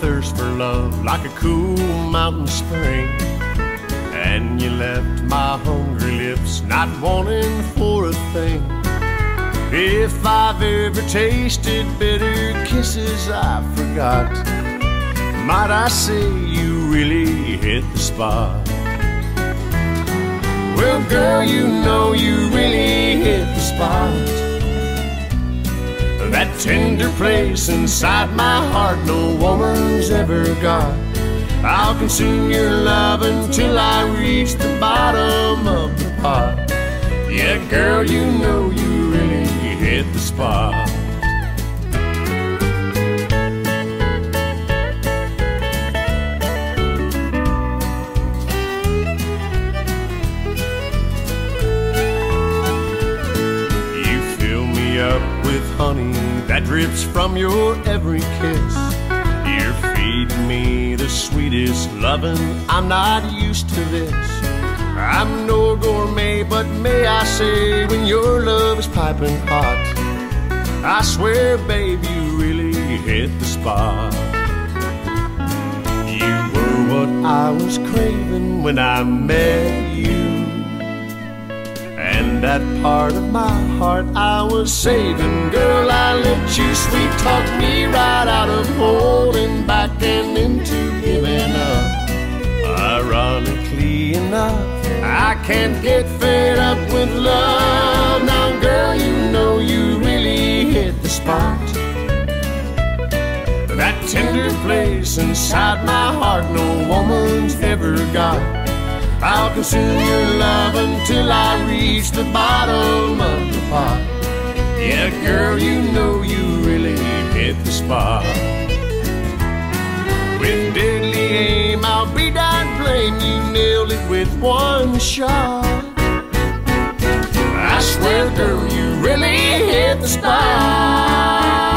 thirst for love like a cool mountain spring. And you left my hungry lips not wanting for a thing. If I've ever tasted bitter kisses I forgot, might I say you really hit the spot. Well, girl, you know you really hit the spot. That tender place inside my heart no woman's ever got. I'll consume your love until I reach the bottom of the pot. Yeah, girl, you know you really hit the spot. Honey that drips from your every kiss. You're feeding me the sweetest loving. I'm not used to this. I'm no gourmet, but may I say, when your love is piping hot, I swear, babe, you really hit the spot. You were what I was craving when I met you, and that part of my heart I was saving. Girl, I let you sweet talk me right out of holding back and into giving up. Ironically enough, I can't get fed up with love. Now, girl, you know you really hit the spot. That tender place inside my heart no woman's ever got. I'll consume your love until I reach the bottom of the pot. Yeah, girl, you know you really hit the spot. With deadly aim, I'll be done blame. You nailed it with one shot. I swear, girl, you really hit the spot.